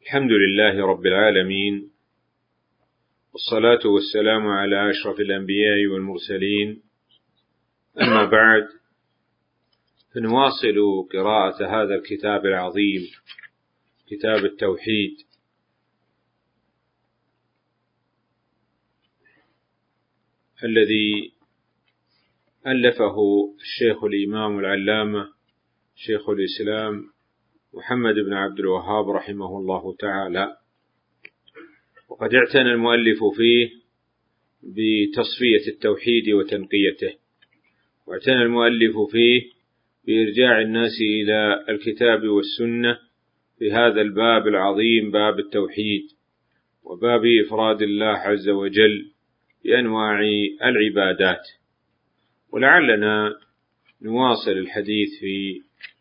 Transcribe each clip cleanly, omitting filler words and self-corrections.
الحمد لله رب العالمين، والصلاة والسلام على أشرف الأنبياء والمرسلين. أما بعد، فنواصل قراءة هذا الكتاب العظيم، كتاب التوحيد، الذي ألفه الشيخ الإمام العلامة شيخ الإسلام محمد بن عبد الوهاب رحمه الله تعالى. وقد اعتنى المؤلف فيه بتصفية التوحيد وتنقيته، واعتنى المؤلف فيه بإرجاع الناس إلى الكتاب والسنة في هذا الباب العظيم، باب التوحيد، وباب إفراد الله عز وجل بأنواع العبادات. ولعلنا نواصل الحديث في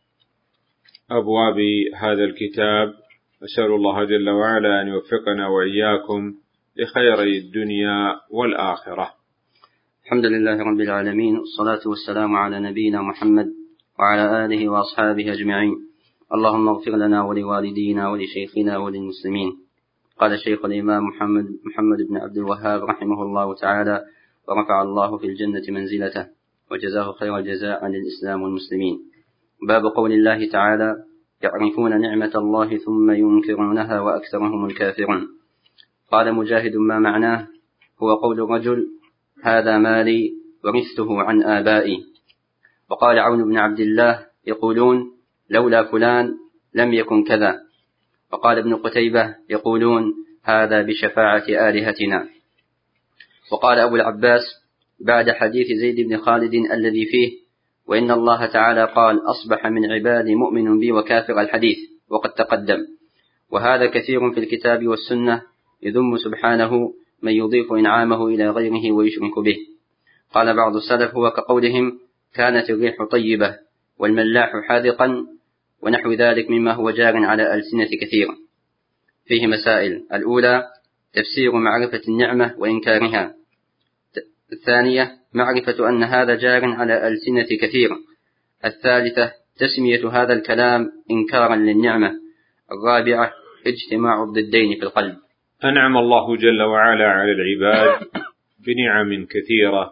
أبواب هذا الكتاب. أسأل الله جل وعلا أن يوفقنا وإياكم لخيري الدنيا والآخرة. الحمد لله رب العالمين، والصلاة والسلام على نبينا محمد وعلى آله وأصحابه أجمعين. اللهم اغفر لنا ولوالدينا ولشيخنا وللمسلمين. قال الشيخ الإمام محمد بن عبد الوهاب رحمه الله تعالى: ورفع الله في الجنة منزلته وجزاه خير الجزاء عن الإسلام والمسلمين. باب قول الله تعالى: يعرفون نعمة الله ثم ينكرونها وأكثرهم الكافرون. قال مجاهد: ما معناه؟ هو قول الرجل: هذا مالي ورثته عن آبائي. وقال عون بن عبد الله: يقولون لولا فلان لم يكن كذا. وقال ابن قتيبة: يقولون هذا بشفاعة آلهتنا. وقال أبو العباس بعد حديث زيد بن خالد الذي فيه: وإن الله تعالى قال: أصبح من عبادي مؤمن بي وكافر، الحديث وقد تقدم. وهذا كثير في الكتاب والسنة، يذم سبحانه من يضيف إنعامه إلى غيره ويشرك به. قال بعض السلف: هو كقولهم كانت الريح طيبة والملاح حاذقا، ونحو ذلك مما هو جار على ألسنة كثير. فيه مسائل: الأولى تفسير معرفة النعمة وإنكارها. الثانية معرفة أن هذا جار على ألسنة كثير. الثالثة تسمية هذا الكلام إنكارا للنعمة. الرابعة اجتماع الضدين في القلب. أنعم الله جل وعلا على العباد بنعم كثيرة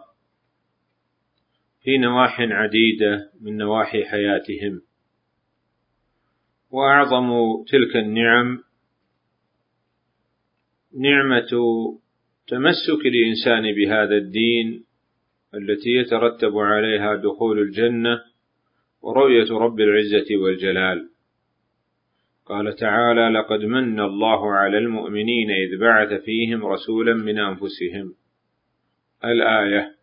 في نواح عديدة من نواحي حياتهم، وأعظم تلك النعم نعمة تمسك الإنسان بهذا الدين التي يترتب عليها دخول الجنة ورؤية رب العزة والجلال. قال تعالى: لقد من الله على المؤمنين إذ بعث فيهم رسولا من أنفسهم، الآية.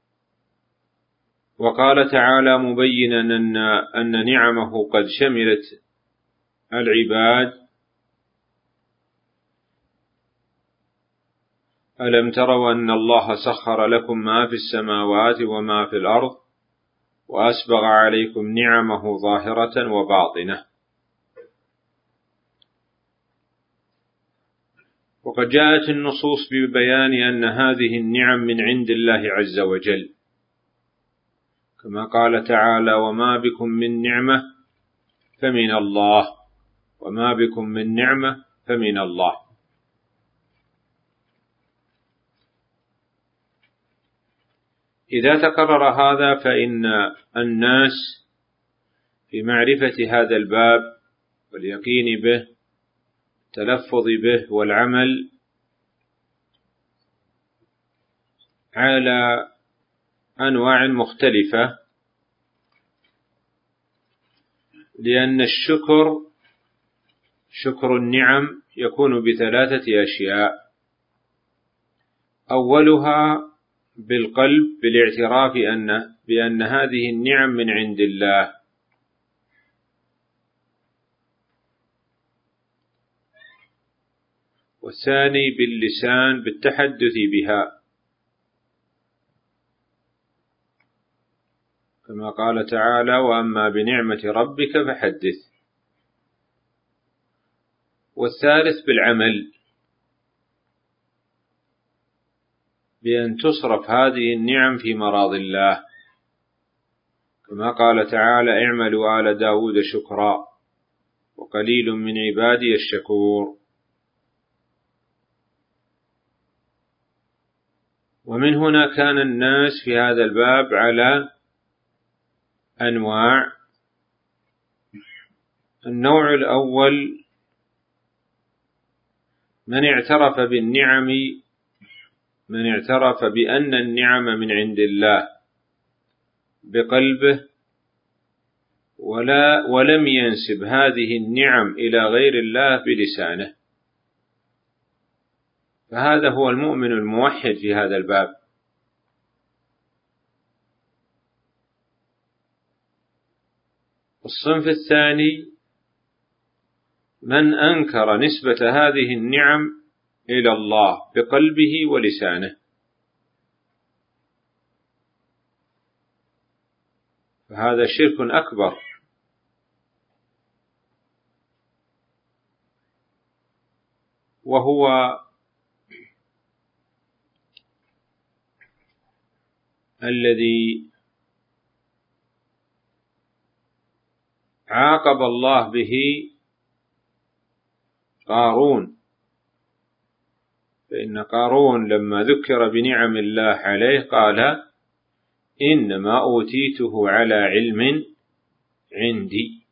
وقال تعالى مبينا أن نعمه قد شملت العباد: ألم تروا أن الله سخر لكم ما في السماوات وما في الأرض وأسبغ عليكم نعمه ظاهرة وباطنة. وقد جاءت النصوص ببيان أن هذه النعم من عند الله عز وجل، كما قال تعالى: وما بكم من نعمة فمن الله، وما بكم من نعمة فمن الله. إذا تكرر هذا فإن الناس في معرفة هذا الباب واليقين به، التلفظ به والعمل على أنواع مختلفة، لأن شكر النعم يكون بثلاثة أشياء: أولها بالقلب، بالاعتراف بأن هذه النعم من عند الله. والثاني باللسان، بالتحدث بها، كما قال تعالى: وأما بنعمة ربك فحدث. والثالث بالعمل، بأن تصرف هذه النعم في مراضي الله، كما قال تعالى: اعملوا آل داود شكرا وقليل من عبادي الشكور. ومن هنا كان الناس في هذا الباب على أنواع. النوع الأول من اعترف بالنعم، من اعترف بأن النعم من عند الله بقلبه ولم ينسب هذه النعم إلى غير الله بلسانه، فهذا هو المؤمن الموحد في هذا الباب. الصنف الثاني من أنكر نسبة هذه النعم إلى الله بقلبه ولسانه، فهذا شرك أكبر. وهو الذي عاقب الله به قارون، فإن قارون لما ذكر بنعم الله عليه قال إنما أوتيته على علم عندي.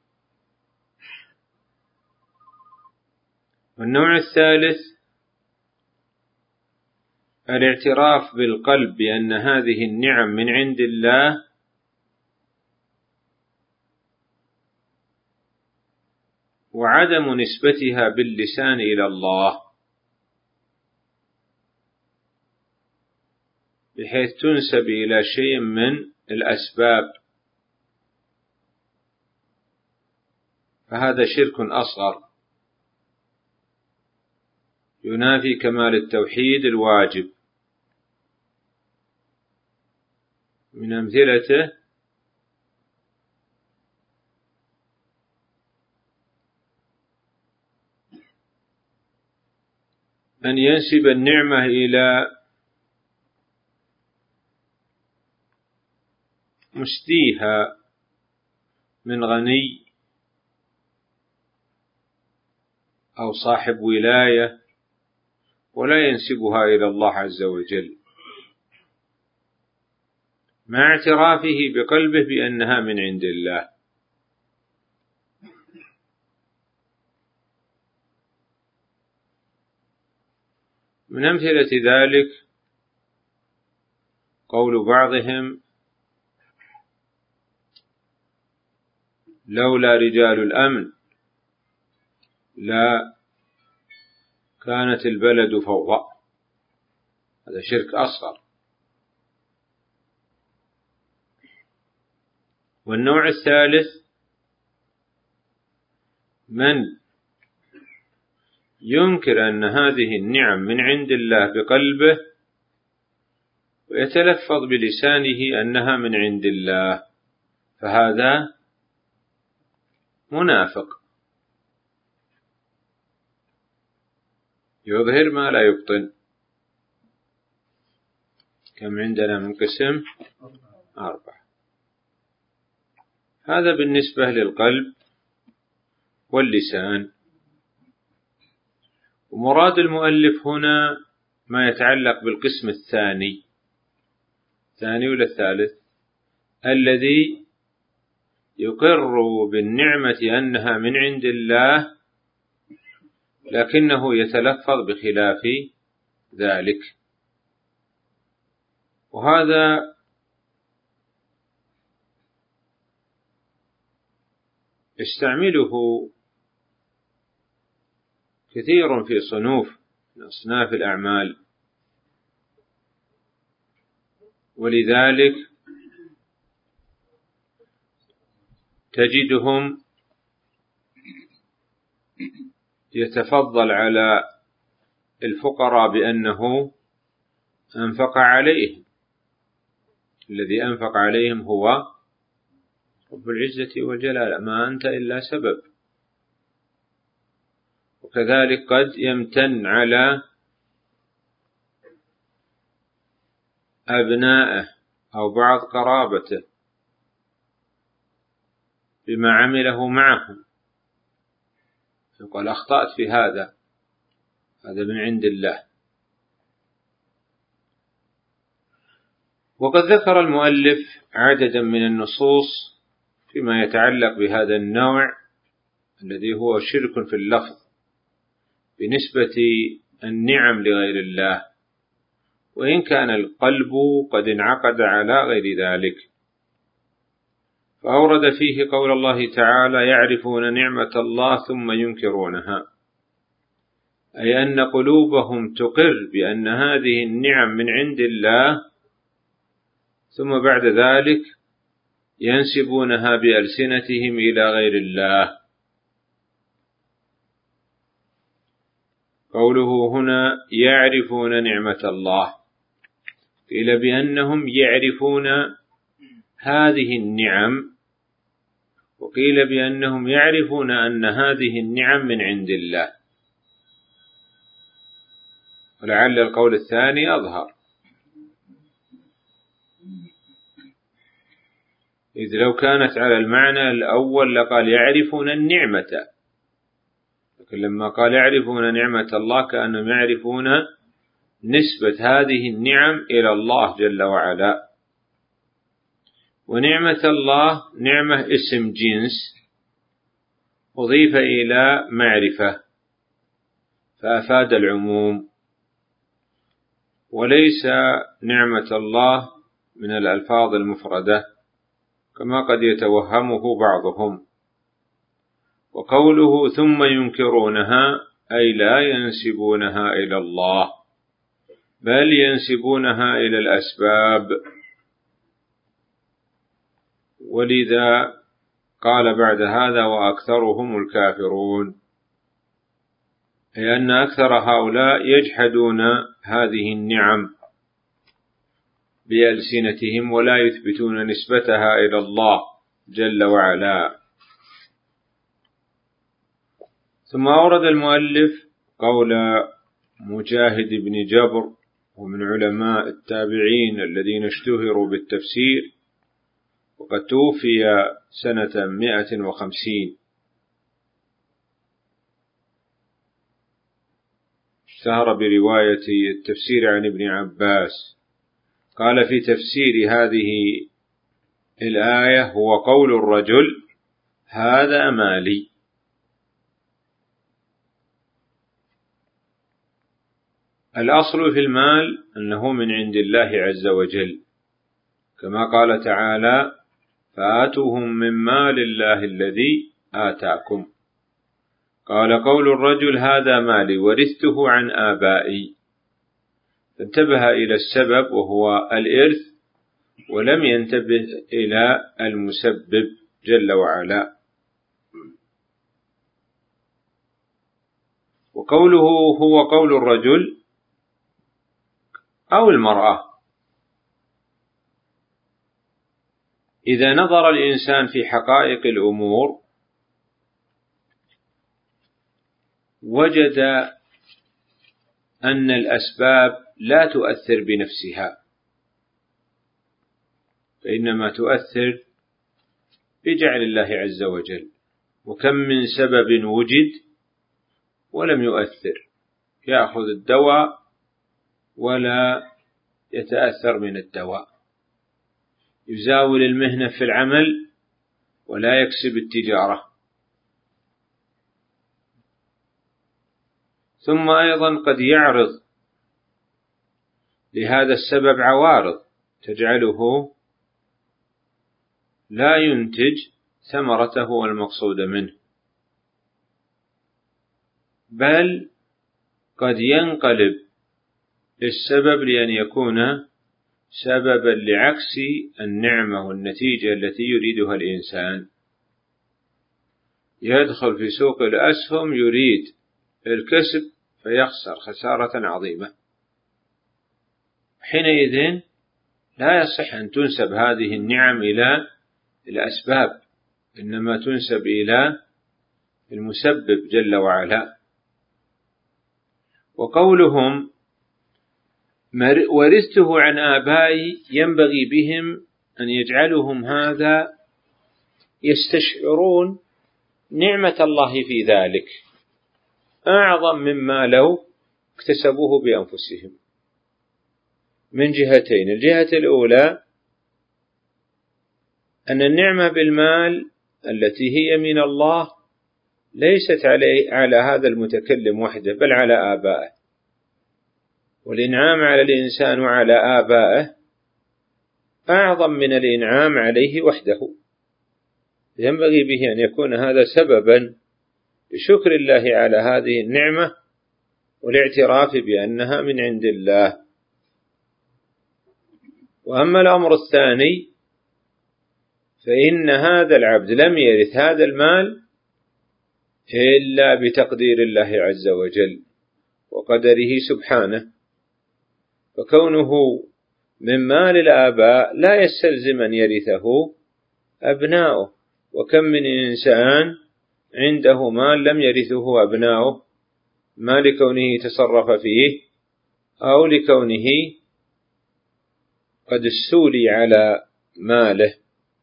والنوع الثالث الاعتراف بالقلب بأن هذه النعم من عند الله وعدم نسبتها باللسان إلى الله، بحيث تنسب إلى شيء من الأسباب، فهذا شرك أصغر ينافي كمال التوحيد الواجب. من أمثلته أن ينسب النعمة إلى مسديها من غني أو صاحب ولاية ولا ينسبها إلى الله عز وجل، مع اعترافه بقلبه بأنها من عند الله. من أمثلة ذلك قول بعضهم لولا رجال الأمن لا كانت البلد فوضى، هذا شرك أصغر. والنوع الثالث من ينكر أن هذه النعم من عند الله بقلبه ويتلفظ بلسانه أنها من عند الله، فهذا منافق يظهر ما لا يبطن. كم عندنا من قسم؟ 4. هذا بالنسبة للقلب واللسان. ومراد المؤلف هنا ما يتعلق بالقسم الثاني ولا الثالث، الذي يقر بالنعمة أنها من عند الله لكنه يتلفظ بخلاف ذلك، وهذا يستعمله كثير في صنوف من أصناف الأعمال، ولذلك تجدهم يتفضل على الفقراء بأنه أنفق عليهم، الذي أنفق عليهم هو رب العزة والجلال، ما أنت إلا سبب. وكذلك قد يمتن على أبنائه أو بعض قرابته بما عمله معهم، يقول أخطأت في هذا من عند الله. وقد ذكر المؤلف عددا من النصوص فيما يتعلق بهذا النوع الذي هو شرك في اللفظ بنسبة النعم لغير الله، وإن كان القلب قد انعقد على غير ذلك. فأورد فيه قول الله تعالى: يعرفون نعمة الله ثم ينكرونها، أي أن قلوبهم تقر بأن هذه النعم من عند الله، ثم بعد ذلك ينسبونها بألسنتهم إلى غير الله. قوله هنا يعرفون نعمة الله، قيل بأنهم يعرفون هذه النعم، وقيل بأنهم يعرفون أن هذه النعم من عند الله، ولعل القول الثاني أظهر، إذ لو كانت على المعنى الأول لقال يعرفون النعمة، لكن لما قال يعرفون نعمة الله كأنهم يعرفون نسبة هذه النعم إلى الله جل وعلا. ونعمة الله نعمة اسم جنس أضيف إلى معرفة فأفاد العموم، وليس نعمة الله من الألفاظ المفردة كما قد يتوهمه بعضهم. وقوله ثم ينكرونها أي لا ينسبونها إلى الله، بل ينسبونها إلى الأسباب. ولذا قال بعد هذا وأكثرهم الكافرون، أي أن أكثر هؤلاء يجحدون هذه النعم بألسنتهم ولا يثبتون نسبتها إلى الله جل وعلا. ثم أورد المؤلف قول مجاهد بن جبر، ومن علماء التابعين الذين اشتهروا بالتفسير، وقد توفي سنة 150، اشتهر برواية التفسير عن ابن عباس. قال في تفسير هذه الآية: هو قول الرجل هذا مالي. الأصل في المال أنه من عند الله عز وجل، كما قال تعالى: فآتوهم من مال الله الذي آتاكم. قال قول الرجل هذا مالي ورثته عن آبائي، فانتبه إلى السبب وهو الإرث، ولم ينتبه إلى المسبب جل وعلا. وقوله هو قول الرجل أو المرأة، إذا نظر الإنسان في حقائق الأمور وجد أن الأسباب لا تؤثر بنفسها، فإنما تؤثر بجعل الله عز وجل. وكم من سبب وجد ولم يؤثر، يأخذ الدواء ولا يتأثر من الدواء، يزاول المهنة في العمل ولا يكسب التجارة. ثم أيضا قد يعرض لهذا السبب عوارض تجعله لا ينتج ثمرته والمقصود منه، بل قد ينقلب السبب لأن يكون سببا لعكس النعمة والنتيجة التي يريدها الإنسان. يدخل في سوق الأسهم يريد الكسب فيخسر خسارة عظيمة، حينئذ لا يصح أن تنسب هذه النعم إلى الأسباب، إنما تنسب إلى المسبب جل وعلا. وقولهم ورثته عن آبائي، ينبغي بهم أن يجعلهم هذا يستشعرون نعمة الله في ذلك أعظم مما لو اكتسبوه بأنفسهم. من جهتين. الجهة الأولى أن النعمة بالمال التي هي من الله ليست على هذا المتكلم وحده بل على آبائه، والإنعام على الإنسان وعلى آبائه أعظم من الإنعام عليه وحده، ينبغي به أن يكون هذا سببا لشكر الله على هذه النعمة والاعتراف بأنها من عند الله. وأما الأمر الثاني فإن هذا العبد لم يرث هذا المال إلا بتقدير الله عز وجل وقدره سبحانه، فكونه من مال الآباء لا يستلزم أن يرثه أبناؤه، وكم من إنسان عنده مال لم يرثه أبناؤه، ما لكونه تصرف فيه أو لكونه قد استولي على ماله.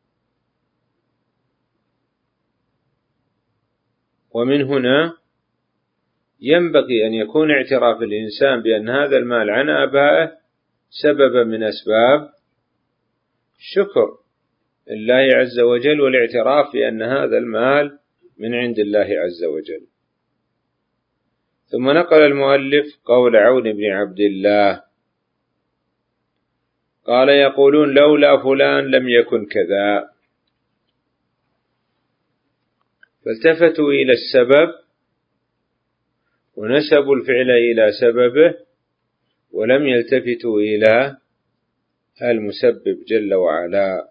ومن هنا ينبغي أن يكون اعتراف الإنسان بأن هذا المال عن آبائه سببا من أسباب شكر الله عز وجل والاعتراف بأن هذا المال من عند الله عز وجل. ثم نقل المؤلف قول عون بن عبد الله قال: يقولون لولا فلان لم يكن كذا، فالتفتوا إلى السبب ونسبوا الفعل إلى سببه ولم يلتفتوا إلى المسبب جل وعلا.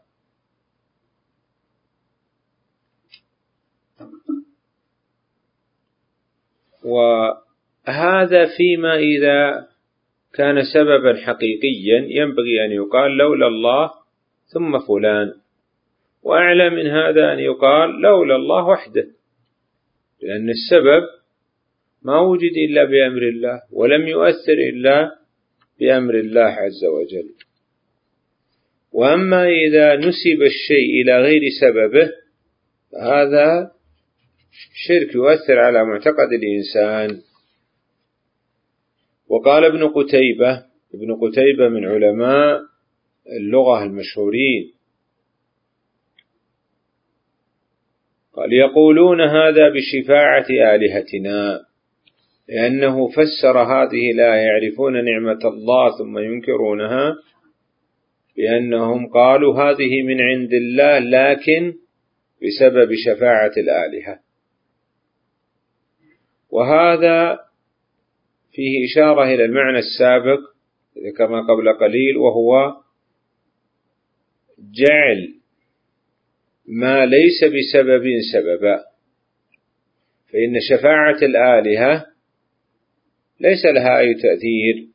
وهذا فيما إذا كان سببا حقيقيا ينبغي أن يقال لولا الله ثم فلان، وأعلى من هذا أن يقال لولا الله وحده، لأن السبب ما وجد إلا بأمر الله ولم يؤثر إلا بأمر الله عز وجل. وأما إذا نسب الشيء إلى غير سببه فهذا شرك يؤثر على معتقد الإنسان. وقال ابن قتيبة من علماء اللغة المشهورين قال: يقولون هذا بشفاعة آلهتنا، لأنه فسر هذه لا يعرفون نعمة الله ثم ينكرونها بأنهم قالوا هذه من عند الله لكن بسبب شفاعة الآلهة. وهذا فيه إشارة إلى المعنى السابق كما قبل قليل، وهو جعل ما ليس بسبب سببا، فإن شفاعة الآلهة ليس لها أي تأثير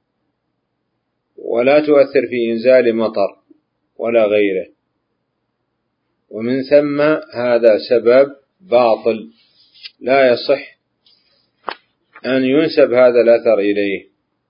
ولا تؤثر في إنزال مطر ولا غيره، ومن ثم هذا سبب باطل لا يصح أن ينسب هذا الأثر إليه.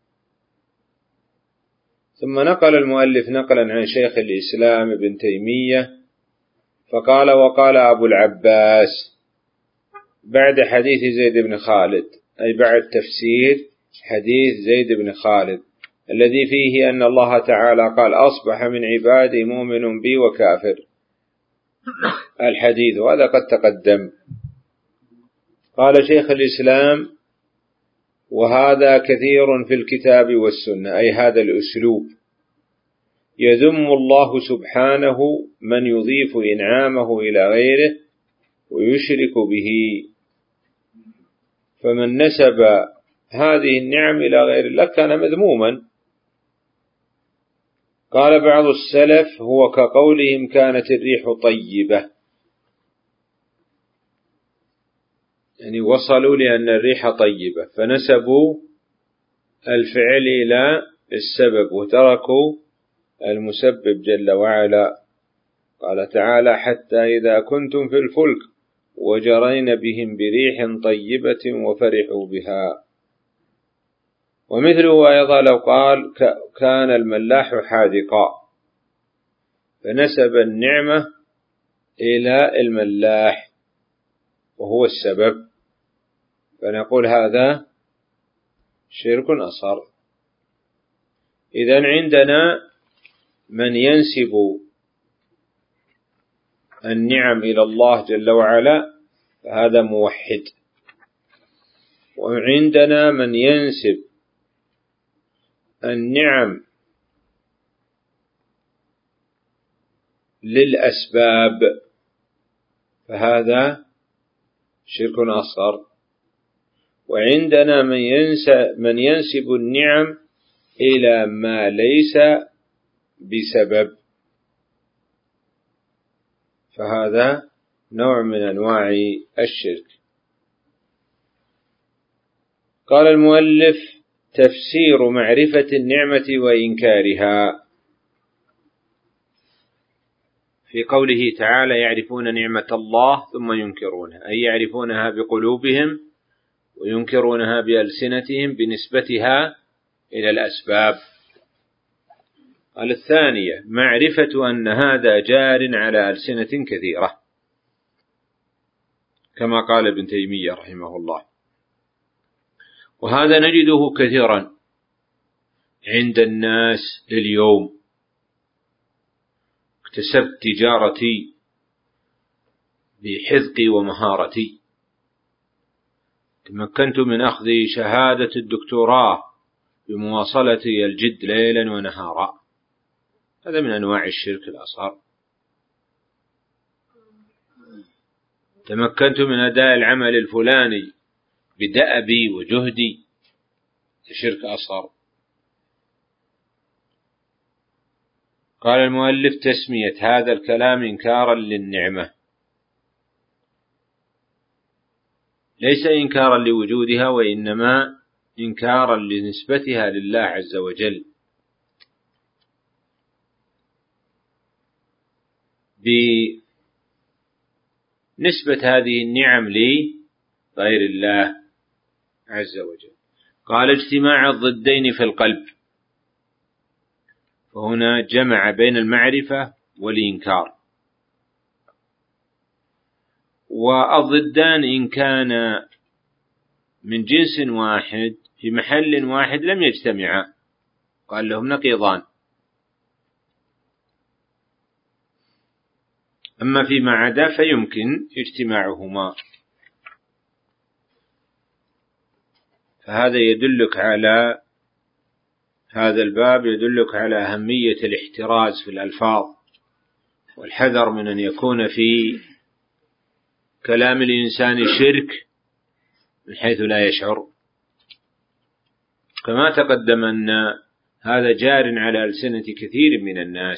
ثم نقل المؤلف نقلا عن شيخ الإسلام ابن تيمية فقال: وقال أبو العباس بعد حديث زيد بن خالد، أي بعد تفسير حديث زيد بن خالد الذي فيه أن الله تعالى قال: أصبح من عبادي مؤمن بي وكافر، الحديث، وهذا قد تقدم. قال شيخ الإسلام: وهذا كثير في الكتاب والسنة، أي هذا الأسلوب يذم الله سبحانه من يضيف إنعامه إلى غيره ويشرك به، فمن نسب هذه النعم إلى غير الله كان مذموما. قال بعض السلف: هو كقولهم كانت الريح طيبة، يعني وصلوا لأن الريح طيبة فنسبوا الفعل إلى السبب وتركوا المسبب جل وعلا. قال تعالى: حتى إذا كنتم في الفلك وجرين بهم بريح طيبة وفرحوا بها. ومثله أيضا لو قال: كان الملاح حاذقا، فنسب النعمة إلى الملاح وهو السبب، فنقول هذا شرك أصغر. إذن عندنا من ينسب النعم إلى الله جل وعلا فهذا موحد، وعندنا من ينسب النعم للأسباب فهذا شرك أصغر، وعندنا من ينسب النعم إلى ما ليس بسبب فهذا نوع من أنواع الشرك. قال المؤلف: تفسير معرفة النعمة وإنكارها في قوله تعالى: يعرفون نعمة الله ثم ينكرونها، أي يعرفونها بقلوبهم وينكرونها بألسنتهم بنسبتها إلى الأسباب. قال الثانية: معرفة أن هذا جار على ألسنة كثيرة، كما قال ابن تيمية رحمه الله، وهذا نجده كثيرا عند الناس اليوم. اكتسبت تجارتي بحذقي ومهارتي، تمكنت من أخذ شهادة الدكتوراه بمواصلة الجد ليلا ونهارا. هذا من أنواع الشرك الأصغر. تمكنت من أداء العمل الفلاني بدأبي وجهدي، شرك أصغر. قال المؤلف: تسمية هذا الكلام إنكارا للنعمة، ليس إنكارا لوجودها، وإنما إنكارا لنسبتها لله عز وجل، بنسبة هذه النعم لغير الله عز وجل. قال: اجتماع الضدين في القلب، فهنا جمع بين المعرفة والإنكار، والضدان إن كان من جنس واحد في محل واحد لم يجتمعا، قال لهم نقيضان. أما فيما عدا فيمكن اجتماعهما. فهذا يدلك على هذا الباب يدلك على أهمية الاحتراز في الألفاظ، والحذر من أن يكون في كلام الإنسان شرك من حيث لا يشعر، كما تقدم أن هذا جار على ألسنة كثير من الناس.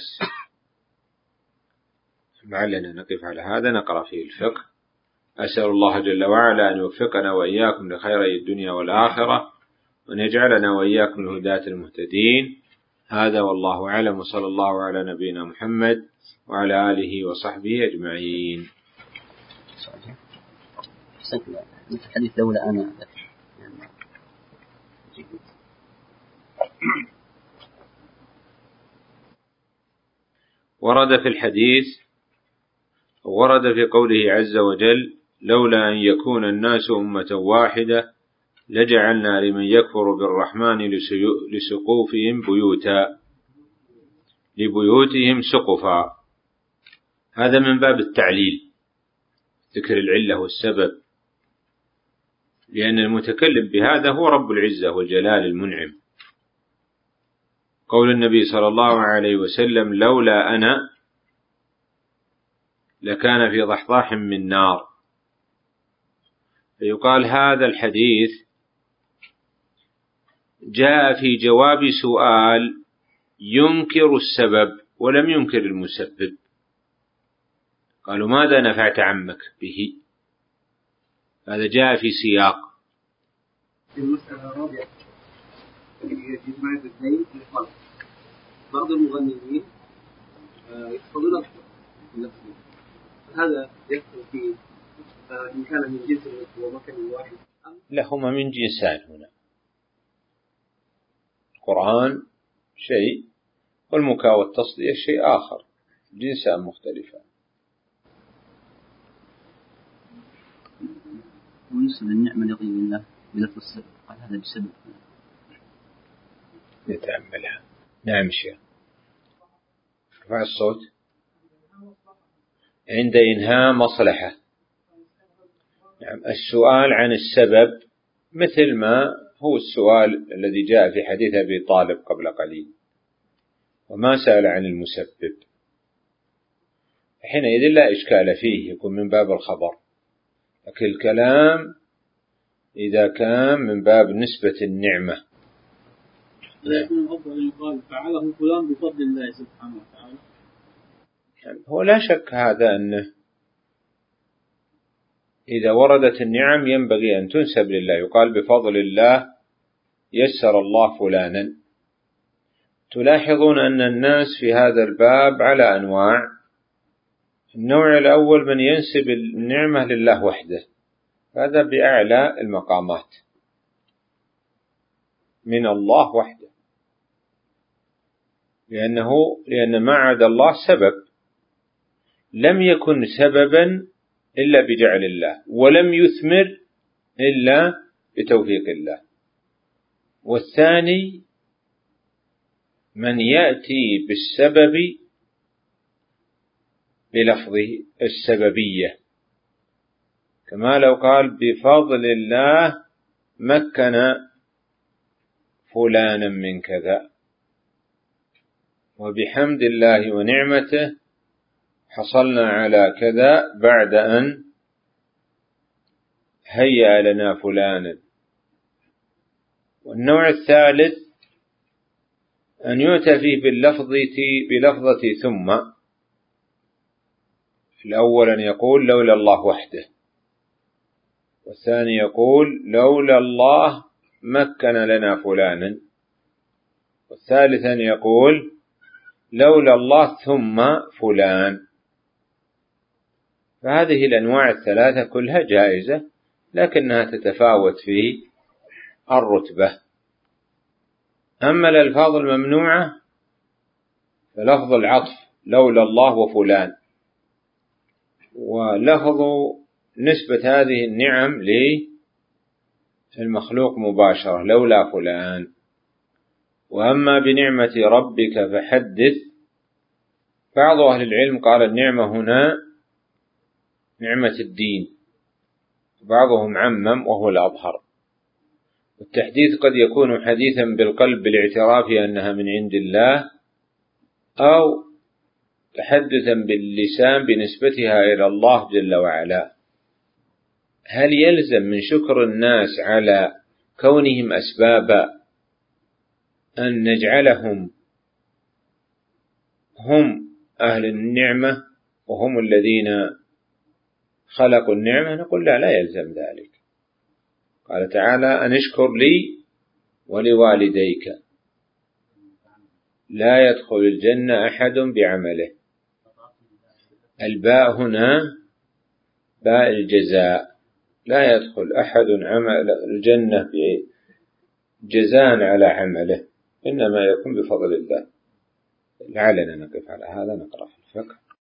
لعلنا نقف على هذا، نقرأ فيه الفقه. أسأل الله جل وعلا أن يوفقنا وإياكم لخيري الدنيا والآخرة، وأن يجعلنا وإياكم الهداة المهتدين. هذا والله أعلم، وصلى الله على نبينا محمد وعلى آله وصحبه أجمعين. الحديث لولا أنا ورد في الحديث، ورد في قوله عز وجل: لولا أن يكون الناس أمة واحدة لجعلنا لمن يكفر بالرحمن لسقوفهم لبيوتهم سقفا. هذا من باب التعليل، ذكر العلة والسبب، لأن المتكلم بهذا هو رب العزة والجلال المنعم. قول النبي صلى الله عليه وسلم: لولا أنا لكان في ضحضاح من نار. فيقال هذا الحديث جاء في جواب سؤال ينكر السبب ولم ينكر المسبب. قالوا: ماذا نفعت عمك به؟ هذا جاء في سياق. المسألة الرابعة يجمع الاثنين في الخلق. بعض المغنيين يحفظون النفسي، هذا يدخل فيه إن كان من جنس ومكان واحد. لا، هما من جنسان. هنا القرآن شيء والمكاء والتصديق شيء آخر، جنسان مختلفة. ويصل النعمة لغير الله بلفظ السبب، قال هذا بسبب. نتأملها. نعم شيخ، ارفع الصوت. عند إنهاء مصلحة. نعم، السؤال عن السبب مثل ما هو السؤال الذي جاء في حديث أبي طالب قبل قليل، وما سأل عن المسبب، حينئذ لا إشكال فيه، يكون من باب الخبر. لكن الكلام إذا كان من باب نسبة النعمة يكون الأفضل أن يقال فعله فلان بفضل الله سبحانه وتعالى. يعني هو لا شك هذا، أنه إذا وردت النعم ينبغي أن تنسب لله، يقال بفضل الله يسر الله فلانا. تلاحظون أن الناس في هذا الباب على أنواع. النوع الأول من ينسب النعمة لله وحده، هذا بأعلى المقامات من الله وحده، لأن ما عدا الله سبب، لم يكن سببا إلا بجعل الله، ولم يثمر إلا بتوفيق الله. والثاني من يأتي بالسبب بلفظه السببية، كما لو قال بفضل الله مكن فلانا من كذا، وبحمد الله ونعمته حصلنا على كذا بعد أن هيأ لنا فلانا. والنوع الثالث أن يؤتى فيه بلفظة ثم. الأول أن يقول لولا الله وحده، والثاني يقول لولا الله مكن لنا فلانا، والثالث أن يقول لولا الله ثم فلان. فهذه الأنواع الثلاثة كلها جائزة، لكنها تتفاوت في الرتبة. أما الألفاظ الممنوعة فلفظ العطف لولا الله وفلان، ولفظ نسبة هذه النعم للمخلوق مباشرة لولا فلان. وأما بنعمة ربك فحدث، بعض أهل العلم قال النعمة هنا نعمة الدين، بعضهم عمم وهو الأظهر. والتحديث قد يكون حديثا بالقلب بالاعتراف أنها من عند الله، أو تحدثا باللسان بنسبتها إلى الله جل وعلا. هل يلزم من شكر الناس على كونهم أسبابا أن نجعلهم هم أهل النعمة وهم الذين خلقوا النعمة؟ نقول لا يلزم ذلك. قال تعالى أن اشكر لي ولوالديك لا يدخل الجنة أحد بعمله. الباء هنا باء الجزاء، لا يدخل أحد الجنة بجزاء على عمله، إنما يكون بفضل الله. لعلنا نقف على هذا، نقرأ في الفقه.